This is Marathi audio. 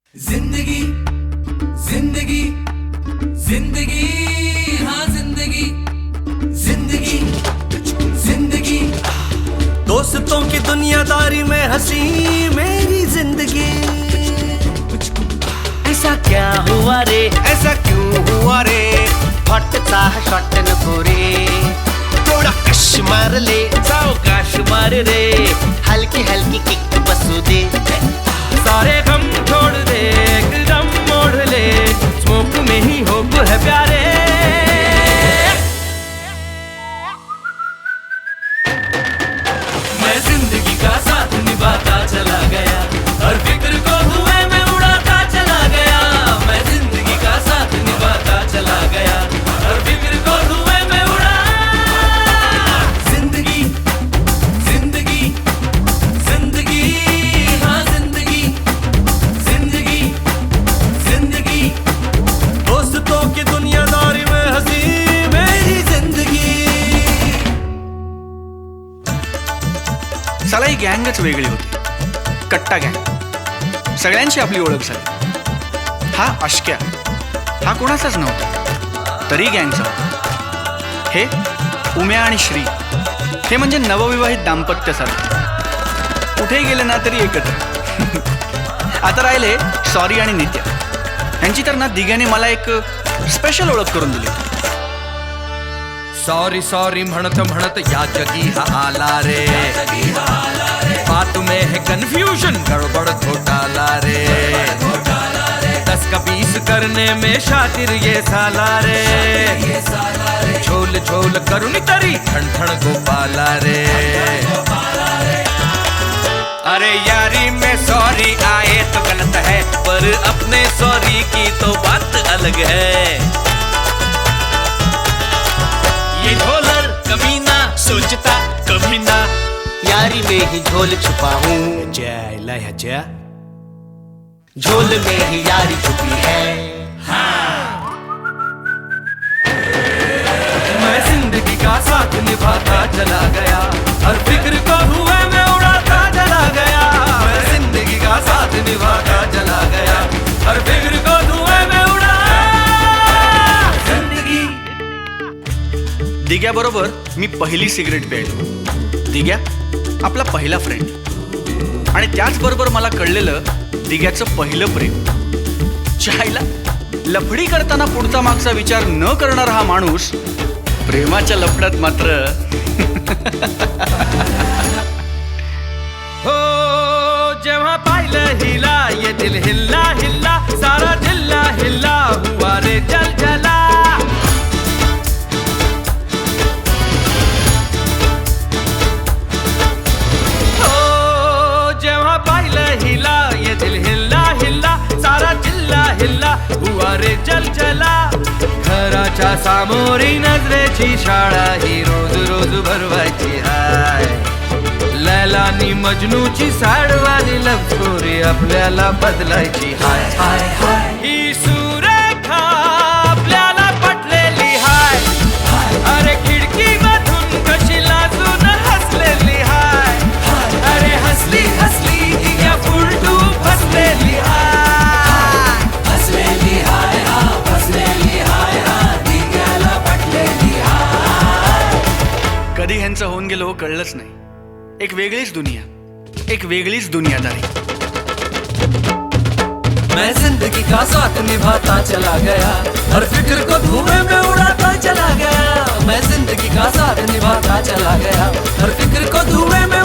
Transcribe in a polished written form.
जिंदगी जिंदगी जिंदगी हाँ जिंदगी जिंदगी जिंदगी दोस्तों की दुनियादारी में हंसी मेरी जिंदगी। ऐसा क्या हुआ रे, ऐसा क्यों हुआ रे, फटता है शॉट नको रे, थोड़ा कश मार ले, सावकाश मार रे, हल्की हल्की किक बसू दे, सारे गम छोड़ दे, एकदम मोड़ ले, स्मोक में ही हो तो है प्यारे। मैं जिंदगी का साथ निभाता चला गया, हर फिक्र को हुए में उड़ाता चला गया। मैं जिंदगी का साथ निभाता चला गया, हर फिक्र को हुए में उड़ा। जिंदगी जिंदगी जिंदगी हाँ जिंदगी जिंदगी जिंदगी दोस्तों की दुनियादारी में हंसी मेरी जिंदगी। साला ही गँगच वेगळी होती, कट्टा गँग, सगळ्यांची आपली ओळख झाली। हा अश्क्या, हा कोणाचाच नव्हता, तरी गँगचा होता। हे उम्या आणि श्री, हे म्हणजे नवविवाहित दाम्पत्यासारखं, कुठेही गेले ना तरी एकत्र। आता राहिले सॉरी आणि नित्या, यांची तर ना दिघ्याने मला एक स्पेशल ओळख करून दिली। सॉरी सॉरी म्हणत म्हणत या जगी हा आला रे, बात में है कंफ्यूजन, गड़बड़ घोटाला रे, 10 का 20 करने में शातिर ये साला रे, झोल झोल करुणी तरी ठण ठण गोपाला रे। अरे यारी में सॉरी आए तो गलत है, पर अपने सॉरी की तो बात अलग है। ये झोलर कमीना सोचता कभी ना, यारी में ही झोल छुपा हूँ, झोल में ही यारी छुपी है। मैं जिंदगी का साथ निभाता चला गया, हर फिक्र को हुए में उड़ाता चला गया। मैं जिंदगी का साथ निभाता चला गया, हर फिक्र को धुएं में उड़ा। जिंदगी दिग्या बरोबर मी पहिली सिगरेट प्यायलो। दिग्या आपला पहिला फ्रेंड, आणि त्याचबरोबर मला कळलेलं दिग्याचं पहिलं प्रेम। चायला लफडी करताना पुढचा मागचा विचार न करणारा हा माणूस प्रेमाच्या लफड्यात मात्र हो जेव्हा पाहिलं हिला ये दिल हिल्ला हिल्ला, सारा जिल्ला हिल्ला हुआ रे जल जला। हो जेव्हा पाहिलं हिला ये दिल हिल्ला हिल्ला, सारा जिल्ला हिल्ला हुआ रे जल जला। घराच्या सामोरी नजरेची शाळा ही रोज रोज भरवायची हाय, लैलानी मजनूची साडवाली लव स्टोरी आपल्याला बदलायची हाय हाय हाय। ही सुरेखा आपल्याला पटलेली हाय, अरे खिडकी मधून कशी लाजून हसलेली हाय, अरे हसली हसली की या फुलटू फसलेली हाय, हसलेली हाय हाँ हसलेली हाय हाँ, दिग्याला पटलेली हाय। कधी ह्यांचं होऊन गेलो हो कळलंच नाही। एक वेगळीच दुनिया, एक वेगळीच दुनियादारी। मैं जिंदगी का साथ निभाता चला गया, हर फिक्र को धुएं में उड़ाता चला गया। मैं जिंदगी का साथ निभाता चला गया, हर फिक्र को धुएं में